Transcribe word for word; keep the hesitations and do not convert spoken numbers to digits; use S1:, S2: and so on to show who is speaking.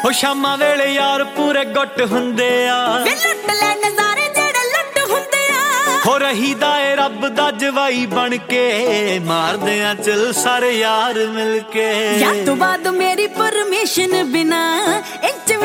S1: ਹੋ ਸ਼ਾਮਾਂ ਵੇਲੇ ਯਾਰ ਪੂਰੇ ਗੁੱਟ ਹੁੰਦੇ ਆ
S2: ਵੇ ਲੁੱਟ ਲੈ ਨਜ਼ਾਰੇ ਜਿਹੜੇ ਲੁੱਟ ਹੁੰਦੇ ਆ
S1: ਹੋ ਰਹੀਦਾ ਏ ਰੱਬ ਦਾ ਜਵਾਈ ਬਣ ਕੇ ਮਾਰਦੇ ਆ ਚਲ ਸਾਰੇ ਯਾਰ ਮਿਲ ਕੇ
S2: ਯਾਰ ਤੋਂ ਬਾਅਦ ਮੇਰੀ ਪਰਮਿਸ਼ਨ ਬਿਨਾ ਇੰਚ